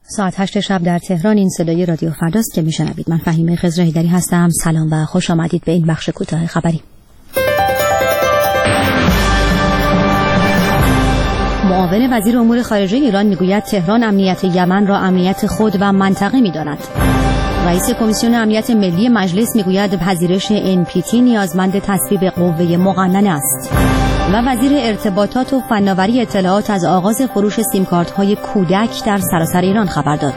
ساعت 8 شب در تهران. این صدای رادیو فرداست که میشنوید. من فهیمه خضر هیدری هستم. سلام و خوش آمدید به این بخش کوتاه خبری. معاون وزیر امور خارجه ایران میگوید تهران امنیت یمن را امنیت خود و منطقه می‌داند. رئیس کمیسیون امنیت ملی مجلس میگوید پذیرش NPT نیازمند تصویب قوه مقننه است. و وزیر ارتباطات و فناوری اطلاعات از آغاز فروش سیمکارت‌های کودک در سراسر ایران خبر داد.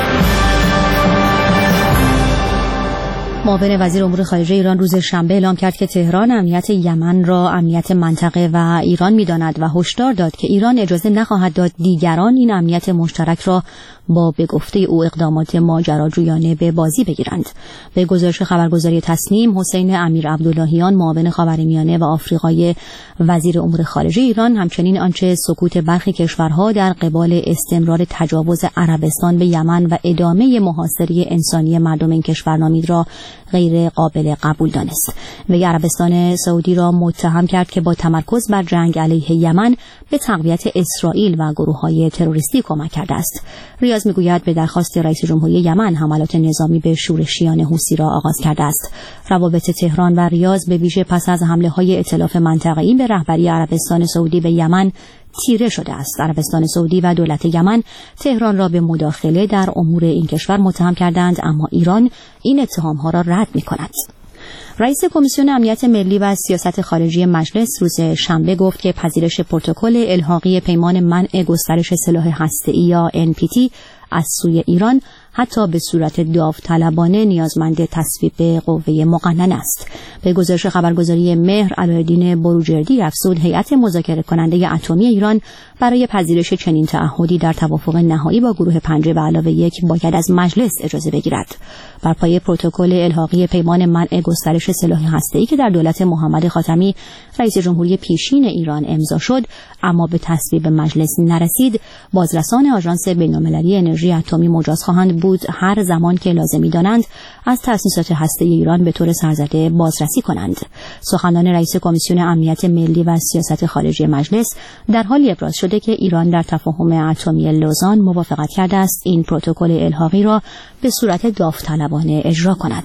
معاون وزیر امور خارجه ایران روز شنبه اعلام کرد که تهران امنیت یمن را امنیت منطقه و ایران می‌داند و هشدار داد که ایران اجازه نخواهد داد دیگران این امنیت مشترک را با به گفته او اقدامات ماجراجویانه به بازی بگیرند. به گزارش خبرگزاری تصنیم، حسین امیر عبداللهیان معاون خاورمیانه و آفریقای وزیر امور خارجه ایران همچنین آنچه سکوت برخی کشورها در قبال استمرار تجاوز عربستان به یمن و ادامه محاصره انسانی مردم این کشور نامید را غیر قابل قبول دانست. وی عربستان سعودی را متهم کرد که با تمرکز بر جنگ علیه یمن به تقویت اسرائیل و گروه‌های تروریستی کمک کرده است. ریاض میگوید به درخواست رئیس جمهوری یمن حملات نظامی به شورشیان حوثی را آغاز کرده است. روابط تهران و ریاض به ویژه پس از حمله‌های ائتلاف منطقه‌ای به رهبری عربستان سعودی به یمن تیره شده است. عربستان سعودی و دولت یمن تهران را به مداخله در امور این کشور متهم کردند، اما ایران این اتهام‌ها را رد می‌کند. رئیس کمیسیون امنیت ملی و سیاست خارجی مجلس روز شنبه گفت که پذیرش پروتکل الحاقی پیمان منع گسترش سلاح هسته‌ای یا NPT از سوی ایران حتی به صورت داوطلبانه نیازمند تصویب قوه مقننه است. به گزارش خبرگزاری مهر، علایالدین بروجردی افزود هیئت مذاکره کننده اتمی ایران برای پذیرش چنین تعهدی در توافق نهایی با گروه 5+1 باید از مجلس اجازه بگیرد. بر پایه پروتکل الحاقی پیمان منع گسترش سلاح هسته‌ای که در دولت محمد خاتمی رئیس جمهوری پیشین ایران امضا شد اما به تصویب مجلس نرسید، بازرسان آژانس بین‌المللی انرژی اتمی مجاز خواهند بود هر زمان که لازم می‌دانند از تأسیسات هسته‌ای ایران به طور سرزده بازرسی کنند. سخنان رئیس کمیسیون امنیت ملی و سیاست خارجی مجلس در حالی ابراز شده که ایران در تفاهم اتمی لوزان موافقت کرده است این پروتکل الحاقی را به صورت داوطلبانه اجرا کند.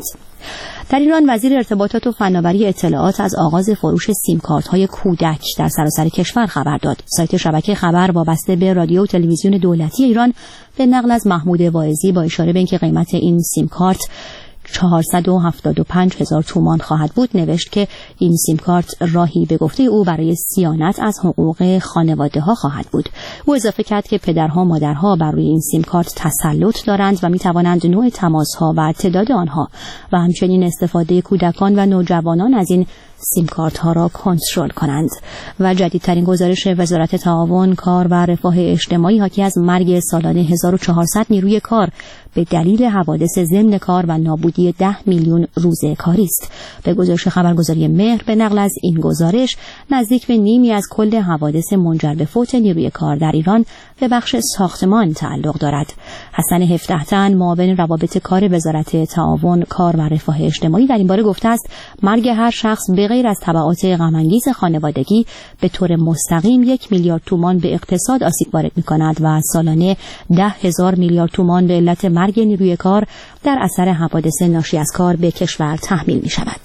در ایران وزیر ارتباطات و فناوری اطلاعات از آغاز فروش سیمکارت‌های کودک در سراسر کشور خبر داد. سایت شبکه خبر وابسته به رادیو و تلویزیون دولتی ایران به نقل از محمود واعظی با اشاره به اینکه قیمت این سیمکارت 475,000 تومان خواهد بود نوشت که این سیمکارت راهی به گفته او برای صیانت از حقوق خانواده‌ها خواهد بود. او اضافه کرد که پدرها و مادرها بر روی این سیمکارت تسلط دارند و می‌توانند نوع تماس‌ها و تعداد آنها و همچنین استفاده کودکان و نوجوانان از این سیمکارت ها را کنترل کنند. و جدیدترین گزارش وزارت تعاون، کار و رفاه اجتماعی حاکی از مرگ سالانه 1400 نیروی کار به دلیل حوادث ضمن کار و نابودی 10 میلیون روز کاری است. به گزارش خبرگزاری مهر به نقل از این گزارش نزدیک به نیمی از کل حوادث منجر به فوت نیروی کار در ایران به بخش ساختمان تعلق دارد. حسن هفده‌تن معاون روابط کار وزارت تعاون، کار و رفاه اجتماعی در این باره گفته است مرگ هر شخص به غیر از تبعات غم‌انگیز خانوادگی به طور مستقیم 1 میلیارد تومان به اقتصاد آسیب وارد می‌کند و سالانه 10,000 میلیارد تومان به علت مرگ نیروی کار در اثر حوادث ناشی از کار به کشور تحمیل می‌شود.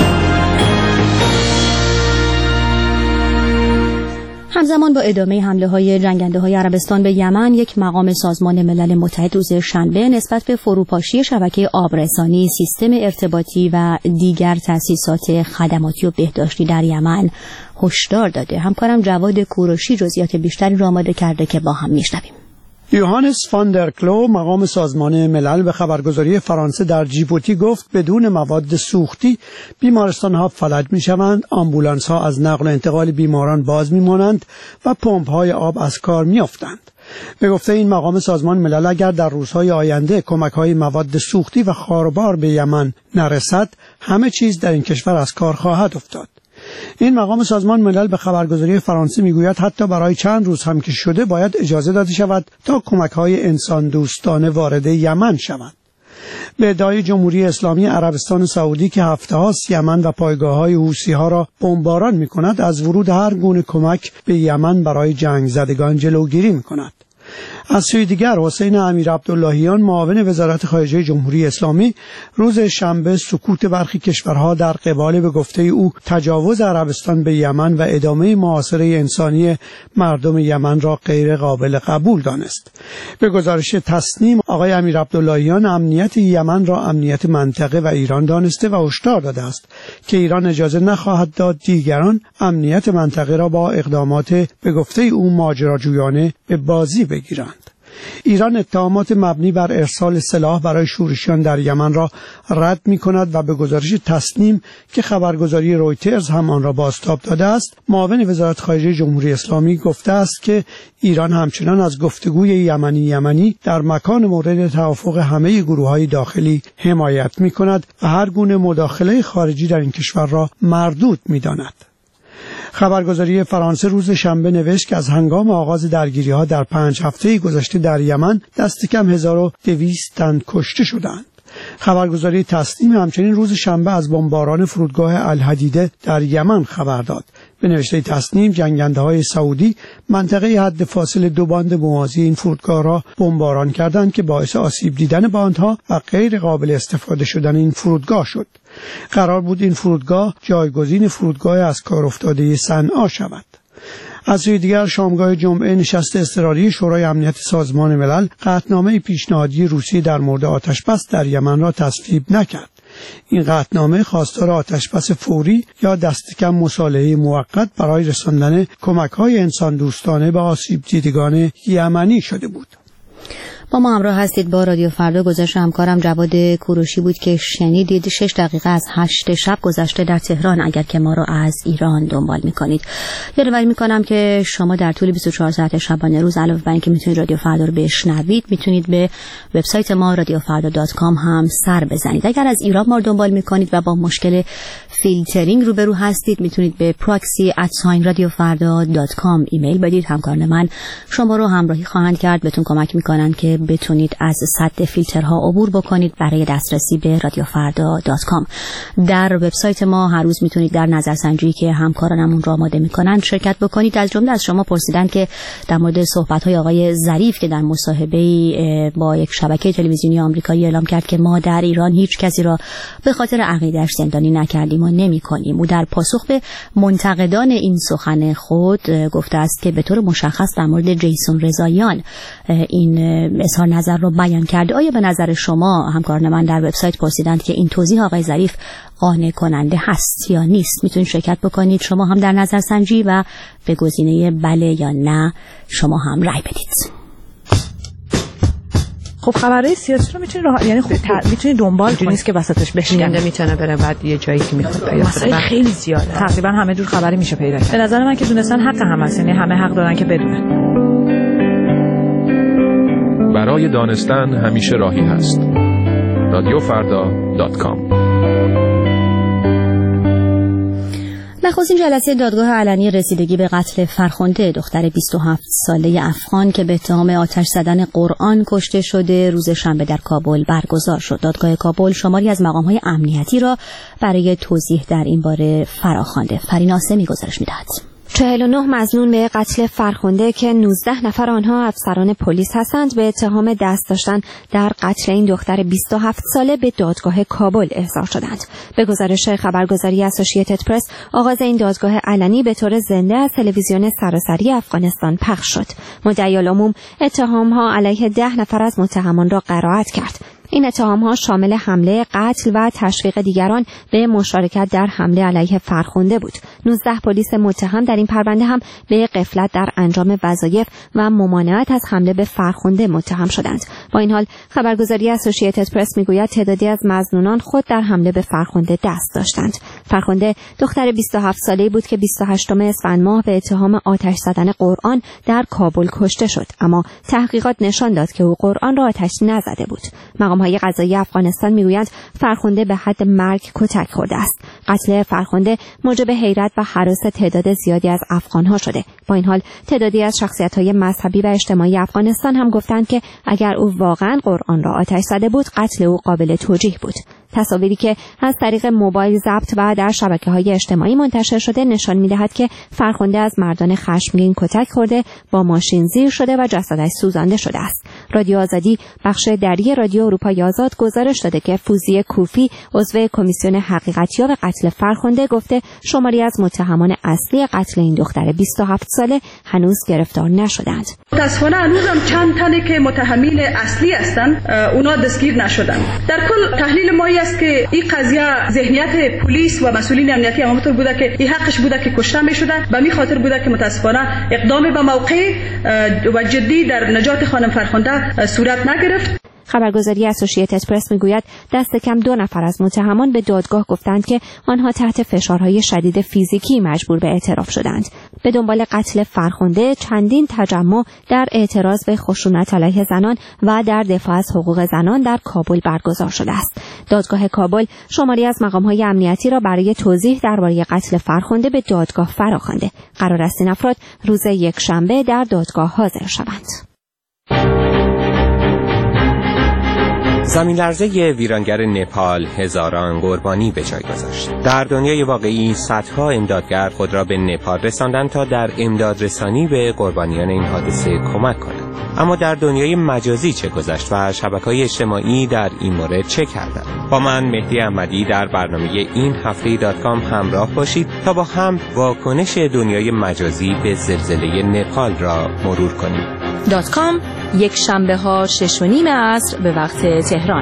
همزمان با ادامه حمله‌های جنگنده‌های عربستان به یمن، یک مقام سازمان ملل متحد روز شنبه نسبت به فروپاشی شبکه آبرسانی، سیستم ارتباطی و دیگر تأسیسات خدماتی و بهداشتی در یمن هشدار داده. همکارم جواد کوروشی جزئیات بیشتری را آماده کرده که با هم میشنویم. یوهانس فاندرکلو مقام سازمان ملل به خبرگزاری فرانسه در جیبوتی گفت بدون مواد سوختی بیمارستان‌ها فلج می‌شوند، آمبولانس‌ها از نقل و انتقال بیماران باز می‌مانند و پمپ‌های آب از کار می‌افتند. به گفته این مقام سازمان ملل اگر در روزهای آینده کمک‌های مواد سوختی و خاربار به یمن نرسد، همه چیز در این کشور از کار خواهد افتاد. این مقام سازمان ملل به خبرگزاری فرانسه میگوید حتی برای چند روز هم که شده باید اجازه داده شود تا کمک‌های انسان دوستانه وارد یمن شوند. به ادعای جمهوری اسلامی عربستان سعودی که هفته‌هاست یمن و پایگاه‌های حوثی‌ها را بمباران می‌کند، از ورود هر گونه کمک به یمن برای جنگ زدگان جلوگیری می‌کند. از سوی دیگر حسین امیرعبداللهیان معاون وزارت خارجه جمهوری اسلامی روز شنبه سکوت برخی کشورها در قبال به گفته او تجاوز عربستان به یمن و ادامه محاصره انسانی مردم یمن را غیر قابل قبول دانست. به گزارش تصنیم آقای امیرعبداللهیان امنیت یمن را امنیت منطقه و ایران دانسته و هشدار داده است که ایران اجازه نخواهد داد دیگران امنیت منطقه را با اقدامات به گفته او ماجراجویانه به بازی بگیرند. ایران اتهامات مبنی بر ارسال سلاح برای شورشیان در یمن را رد می‌کند و به گزارش تصنیم که خبرگزاری رویترز هم آن را بازتاب داده است، معاون وزارت خارجه جمهوری اسلامی گفته است که ایران همچنان از گفتگوی یمنی در مکان مورد توافق همه گروه‌های داخلی حمایت می‌کند و هر گونه مداخله خارجی در این کشور را مردود می‌داند. خبرگزاری فرانسه روز شنبه نوشت که از هنگام آغاز درگیری‌ها در 5 هفته گذشته در یمن دست کم 1200 تن کشته شدند. خبرگزاری تصنیم همچنین روز شنبه از بمباران فرودگاه الحدیده در یمن خبر داد. به نوشته تصنیم جنگنده‌های سعودی منطقه حد فاصل 2 باند موازی این فرودگاه را بمباران کردند که باعث آسیب دیدن باندها و غیر قابل استفاده شدن این فرودگاه شد. قرار بود این فرودگاه جایگزین فرودگاه از کار افتاده صنعا شود. از سوی دیگر شامگاه جمعه نشست اضطراری شورای امنیت سازمان ملل قطعنامه پیشنهادی روسیه در مورد آتش‌بس در یمن را تصویب نکرد. این قطعنامه خواستار آتش‌بس فوری یا دست کم مصالحه موقت برای رساندن کمک‌های انسان دوستانه به آسیب دیدگان یمنی شده بود. با ما همراه هستید با رادیو فردا. گزارش همکارم جواد کوروشی بود که شنیدید. 6 دقیقه از 8 شب گذشته در تهران اگر که ما رو از ایران دنبال میکنید. یادآوری میکنم که شما در طول 24 ساعت شبانه روز علاوه بر اینکه میتونید رادیو فردا رو بشنوید، میتونید به وبسایت ما radiofarda.com هم سر بزنید. اگر از ایران ما رو دنبال میکنید و با مشکل فیلترینگ روبرو هستید، میتونید به proxy@radiofarda.com ایمیل بدید. همکاران من شما رو همراهی خواهند کرد، بهتون کمک میکنن که بتونید از سد فیلترها عبور بکنید برای دسترسی به radiofarda.com. در وبسایت ما هر روز میتونید در نظرسنجی که همکارانمون را آماده میکنن شرکت بکنید. از جمله از شما پرسیدن که در مورد صحبت‌های آقای ظریف که در مصاحبه‌ای با یک شبکه تلویزیونی آمریکایی اعلام کرد که ما در ایران هیچ کسی را به خاطر عقیده‌اش زندانی نکردیم و نمی‌کنیم. او در پاسخ به منتقدان این سخن خود گفته است که به طور مشخص در مورد جیسون رضاییان این اظهار نظر رو بیان کرده. آیا به نظر شما همکاران من در وبسایت پرسیدند که این توضیح آقای ظریف قانع کننده هست یا نیست؟ میتونید شرکت بکنید شما هم در نظرسنجی و به گزینه بله یا نه شما هم رای بدید. خب خبرهای سیاسی رو میتونید یعنی میتونید دنبال کنید، نیست که وسطش بشکنه، میتونه بره بعد یه جایی که میخواد مسائل خیلی زیاده. تقریبا همه جور خبری میشه پیدا کرد. به نظر من که دونستن حق هم هست، یعنی همه حق دارن که بدونن. برای دانستن همیشه راهی هست. radiofarda.com. نخستین جلسه دادگاه علنی رسیدگی به قتل فرخنده دختر 27 ساله افغان که به اتهام آتش زدن قرآن کشته شده روز شنبه در کابل برگزار شد. دادگاه کابل شماری از مقام‌های امنیتی را برای توضیح در این باره فراخوانده. فرین آسمی گزارش می‌دهد. 49 مظنون به قتل فرخنده که 19 نفر آنها افسران پلیس هستند به اتهام دست داشتن در قتل این دختر 27 ساله به دادگاه کابل احضار شدند. به گزارش خبرگزاری اسوسییتد پرس آغاز این دادگاه علنی به طور زنده از تلویزیون سراسری افغانستان پخش شد. مدعی العموم اتهام‌ها علیه 10 نفر از متهمان را قرائت کرد. این اتهام‌ها شامل حمله، قتل و تشویق دیگران به مشارکت در حمله علیه فرخنده بود. 19 پلیس متهم در این پرونده هم به غفلت در انجام وظایف و ممانعت از حمله به فرخنده متهم شدند. با این حال خبرگزاری اسوسییتد پرس میگوید تعدادی از مظنونان خود در حمله به فرخنده دست داشتند. فرخنده دختر 27 ساله‌ای بود که 28 اسفند ماه به اتهام آتش زدن قرآن در کابل کشته شد، اما تحقیقات نشان داد که او قرآن را آتش نزده بود. مقام‌های قضایی افغانستان میگویند فرخنده به حد مرگ کتک خورده است. قتل فرخنده موجب حیرت و هراس تعداد زیادی از افغان‌ها شده. با این حال تعدادی از شخصیت‌های مذهبی و اجتماعی افغانستان هم گفتند که اگر او واقعاً قرآن را آتش زده بود قتل او قابل توجیه بود. تصاویری که از طریق موبایل ضبط و در شبکه‌های اجتماعی منتشر شده نشان می‌دهد که فرخنده از مردان خشمگین کتک خورده، با ماشین زیر شده و جسدش سوزانده شده است. رادیو آزادی بخش دری رادیو اروپای آزاد گزارش داده که فوزیه کوفی عضو کمیسیون حقیقتیاب قتل فرخنده گفته شماری از متهمان اصلی قتل این دختر 27 ساله هنوز گرفتار نشدند. متاسفانه هنوزم چند تنی که متهمین اصلی هستند اونا دستگیر نشدند. در کل تحلیل ما است که این قضیه ذهنیت پلیس و مسئولین امنیتی همانطور بوده که این حقش بوده که کشته می‌شده و می خاطر بوده که متاسفانه اقدام به موقع و جدی در نجات خانم فرخنده صورت نگرفت. خبرگزاری اسوسییتد پرس میگوید دست کم 2 نفر از متهمان به دادگاه گفتند که آنها تحت فشارهای شدید فیزیکی مجبور به اعتراف شدند. به دنبال قتل فرخنده چندین تجمع در اعتراض به خشونت علیه زنان و در دفاع از حقوق زنان در کابل برگزار شده است. دادگاه کابل شماری از مقام‌های امنیتی را برای توضیح درباره قتل فرخنده به دادگاه فراخوانده. قرار است این افراد روز یکشنبه در دادگاه حاضر شوند. زمین لرزه ویرانگر نپال هزاران قربانی به جای گذاشت. در دنیای واقعی صدها امدادگر خود را به نپال رساندند تا در امدادرسانی به قربانیان این حادثه کمک کنند. اما در دنیای مجازی چه گذشت و شبکه‌های اجتماعی در این مورد چه کردند؟ با من مهدی احمدی در برنامه این هفته .com همراه باشید تا با هم واکنش دنیای مجازی به زلزله نپال را مرور کنیم. .com یک شنبه ها 6:30 عصر به وقت تهران.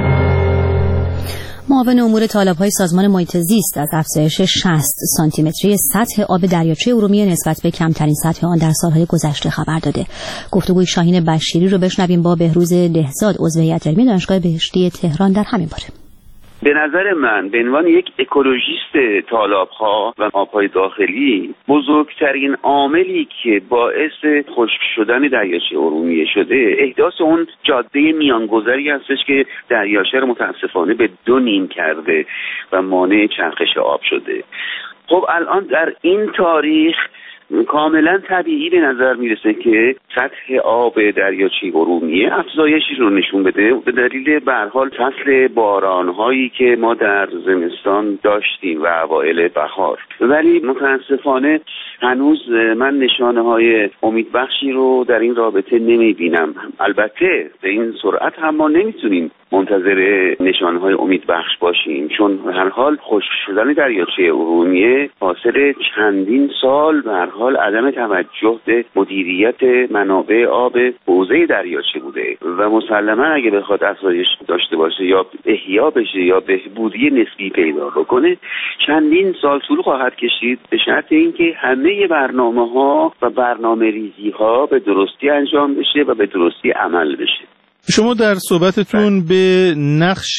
معاون امور طالب‌های سازمان محیط زیست از افزایش 60 سانتیمتری سطح آب دریاچه ارومیه نسبت به کمترین سطح آن در سالهای گذشته خبر داده. گفتگوی شاهین بشیری رو بشنویم با بهروز دهزاد عضو هیئت علمی دانشگاه بهشتی تهران در همین باره. به نظر من به عنوان یک اکولوژیست تالاب‌ها و آب‌های داخلی بزرگترین عاملی که باعث خشک شدن دریاچه ارومیه شده احداث اون جاده میانگذری هستش که دریاچه رو متاسفانه به 2 نیم کرده و مانع چرخش آب شده. خب الان در این تاریخ کاملا طبیعی به نظر میرسه که سطح آب دریاچه ارومیه افزایشی رو نشون بده به دلیل به هر حال فصل باران‌هایی که ما در زمستان داشتیم و اوایل بهار. ولی متاسفانه هنوز من نشانه‌های امیدبخشی رو در این رابطه نمیبینم. البته به این سرعت هم ما نمیتونیم منتظر نشانه‌های امیدبخش باشیم، چون به هر حال خشک شدن دریاچه ارومیه حاصل چندین سال به هر حال عدم توجه به مدیریت منابع آب حوزه دریاچه بوده و مسلما اگه بخواد افزایش داشته باشه یا احیا بشه یا بهبودی نسبی پیدا بکنه چندین سال طول خواهد کشید، به شرط اینکه همه برنامه‌ها و برنامه‌ریزی‌ها به درستی انجام بشه و به درستی عمل بشه. شما در صحبتتون به نقش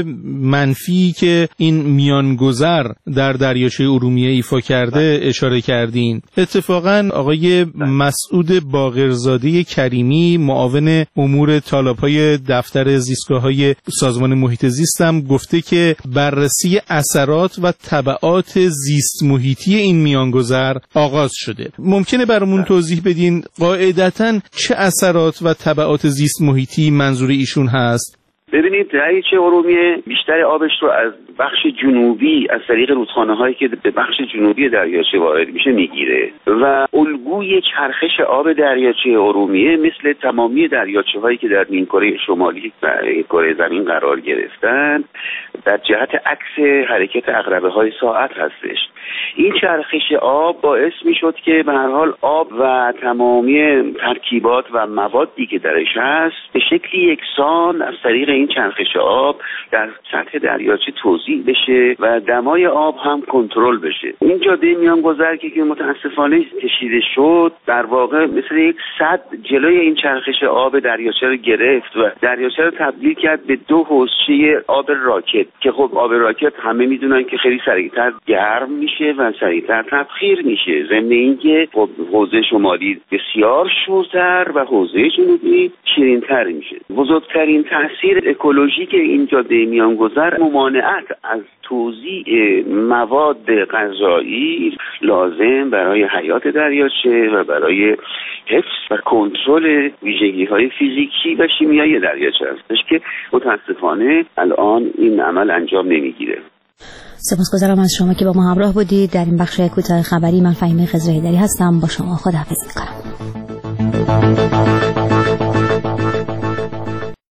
منفی که این میانگذر در دریاچه ارومیه ایفا کرده اشاره کردین. اتفاقاً آقای مسعود باقرزاده کریمی معاون امور طالب‌های دفتر زیستگاه‌های سازمان محیط زیست هم گفته که بررسی اثرات و تبعات زیست محیطی این میانگذر آغاز شده. ممکنه برامون توضیح بدین قاعدتاً چه اثرات و تبعات زیست محیطی منظور ایشون هست؟ ببینید دریاچه ارومیه بیشتر آبش رو از بخش جنوبی از طریق رودخانه‌هایی که به بخش جنوبی دریاچه وارد میشه میگیره و الگوی چرخش آب دریاچه ارومیه مثل تمامی دریاچه‌هایی که در نیمکره شمالی و کره زمین قرار گرفتن در جهت عکس حرکت عقربه‌های ساعت هستش. این چرخش آب باعث میشد که به هر حال آب و تمامی ترکیبات و موادی که درش هست به شکلی یکسان از طریق این چرخش آب در سطح دریاچه توزیع بشه و دمای آب هم کنترل بشه. این جاده میانگذر که متاسفانه کشیده شد در واقع مثل یک سد جلوی این چرخش آب دریاچه رو گرفت و دریاچه رو تبدیل کرد به 2 حوضچه آب راکت که خب آب راکت همه میدونن که خیلی سریعتر گرم میشه و سریعتر تبخیر میشه، ضمن اینکه خب حوزه شمالی بسیار شورتر و حوزه جنوبی شیرینتر میشه. بزرگترین تاثیر اکولوژیک این جاده میانگذر ممانعت از توزیع مواد غذایی لازم برای حیات دریاچه و برای حفظ و کنترل ویژگی‌های فیزیکی و شیمیایی دریاچه هستش که متاسفانه الان این عمل انجام نمیگیره. سپاسگزارم از شما که با ما همراه بودید در این بخش کوتاه خبری. من فهیمه خضرهیدری هستم. با شما خداحافظی می‌کنم.